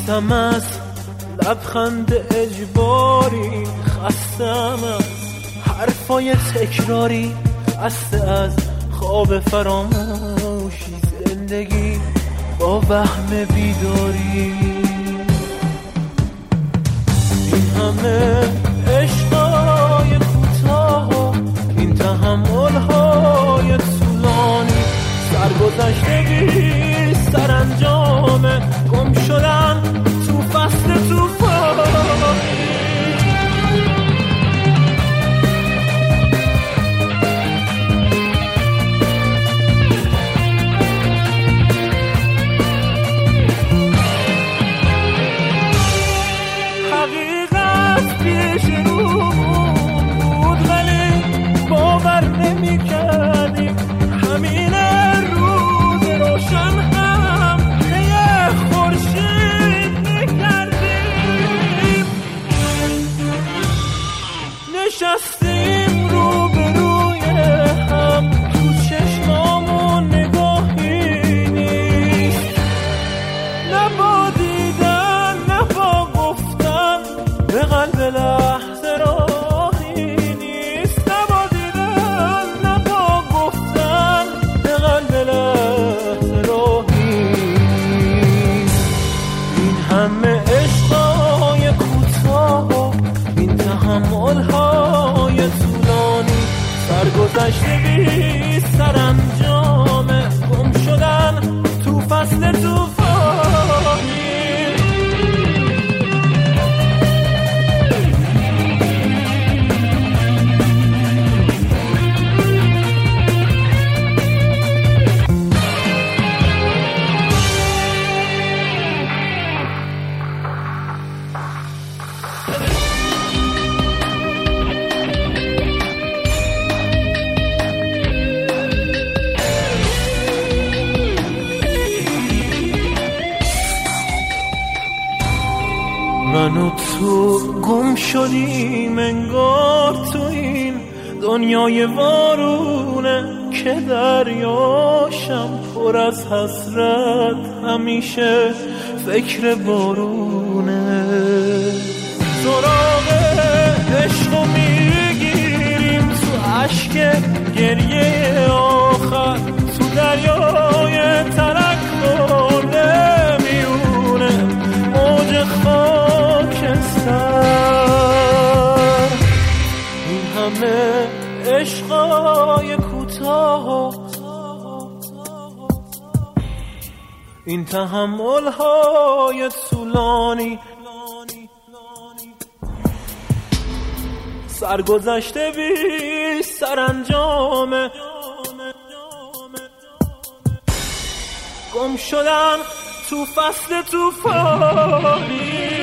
خستم از لبخند اجباری، خستم از حرفای تکراری، خسته از خواب فراموشی، زندگی با وهم بیداری. این همه عشقای کوتاه، این تحمل‌های طولانی، سرگذشته بی سرانجام، گم شدن تو فصل طوفانی. حقیقت پیش رو بود ولی باور نمی کردیم، همین روز روشن هم یه خورشید نکردیم. نشستیم رو به روی هم، تو چشمامون نگاهی نیست، نه با دیدن نه با گفتن به قلب لحظه راهی نیست، نه با دیدن نه با گفتن به قلب لحظه راهی نیست. این همه عشقای کوتاه، این تحمل‌های طولانی، سرگذشته بی سرانجام، گم شدن تو فصل طوفانی. من و تو گم شدیم انگار تو این دنیای وارونه، که دریاشم پر از حسرت، همیشه فکر بارونه. سراغ عشقو میگیریم تو اشک گریه آخر، تو دریای ترک خورده میونه موج خاکستر. این همه عشقای کوتاه، این تحمل‌های طولانی، سرگذشته بی سرانجام، گم شدن تو فصل طوفانی.